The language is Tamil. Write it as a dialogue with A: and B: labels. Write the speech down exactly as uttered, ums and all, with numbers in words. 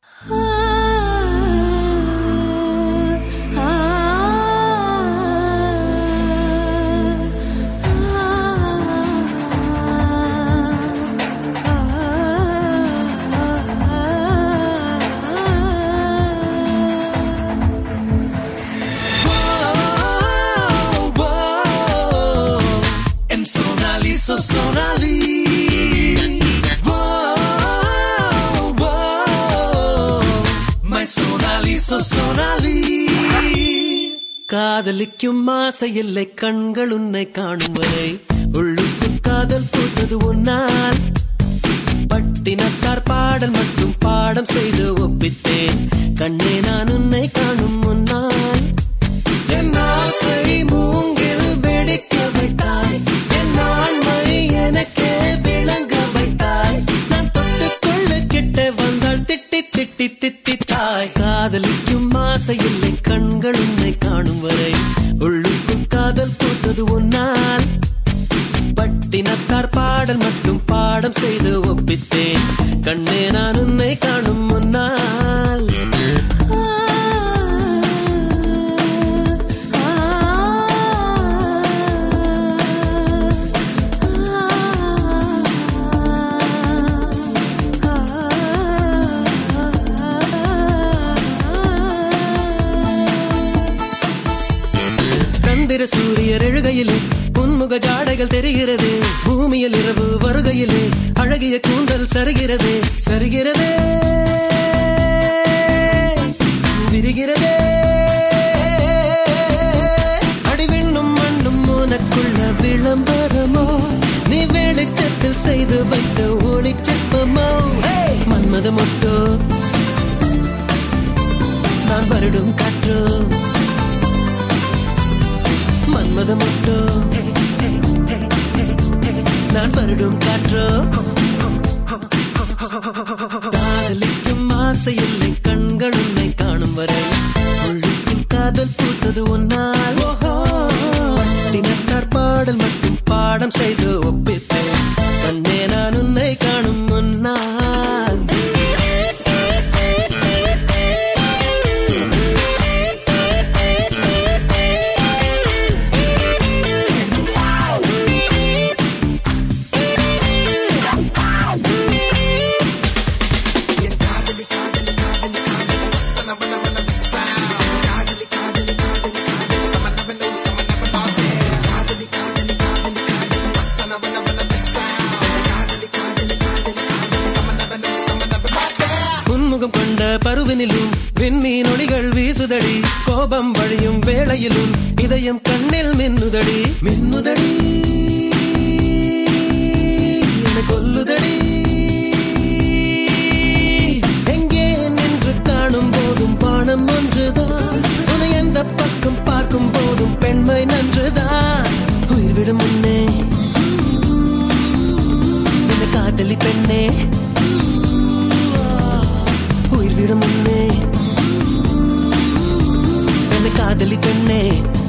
A: Sonali, whoa, whoa, my Sonali, so Sonali. காதலிக்கும் ஆசை இல்லை கண்கள் உன்னை காணும் வரை உள்ளுக்கு காதல் பூத்தது உன்னால் பட்டினத்தார் பாடல் மற்றும் பாடம் செய்து ஒப்பித்தேன் கண்ணே நான் உன்னை காணும் முன்னால் என் ஆசை மூங்கில் வெடிக்க வைத்தாய் என் ஆண்மை எனக்கே விளங்க வைத்தாய் நான் தொட்டுக்கொள்ள கிட்ட வந்தால் திட்டி திட்டி திட்டித்தாய் காதலிக்கும் ஆசை இல்லை கண்கள் உன்னை காணும் வரை உள்ளுக்கும் காதல் பூத்தது உன்னால் பட்டினத்தார் பாடல் மற்றும் பாடம் செய்து ஒப்பித்தேன் கண்ணே நான் உன்னை காணும் முன்னால் சூரியர் எழுகையிலே புன்முக ஜாடைகள் தெரிகிறது பூமியில் இரவு வருகையிலே அழகிய கூந்தல் சருகிறதே சருகிறதே விரிகிறதே அடிவிண்ணும் மண்ணும் உனக்குள்ள விளம்பரமோ நீ வெளிச்சத்தில் செய்து வைத்த ஒளிச்சிற்பமோ மன்மத மொட்டோ நான் வருடும் காற்றோ மன்மத மொட்டோ நான் வருடும் காற்றோ காதலிக்கும் ஆசை இல்லை கண்கள் உன்னை காணும் வரை உள்ளுக்கும் காதல் பூத்தது ஒன்னால் பட்டினத்தார் பாடல் மட்டும் பாடம் செய்து ஒப்பித்தேன் கண்ணே நான் உன்னை காணும் முன்னால் பருவினிலும் விண்மீன் ஒளிகள் வீசுதடி கோபம் வழியும் வேளையிலும் இதயம் கண்ணில் மின்னுதடி மின்னுதடி என்னை கொல்லுதடி எங்கே நின்று காணும் போதும் வானம் ஒன்றுதான் உன்னை எந்த பக்கம் பார்க்கும் போதும் பெண்மை நன்றுதான் உயிர் விடும் முன்னே என்னை காதலி பெண்ணே உயிர் விடும் முன்னே என்னை காதலி பெண்ணே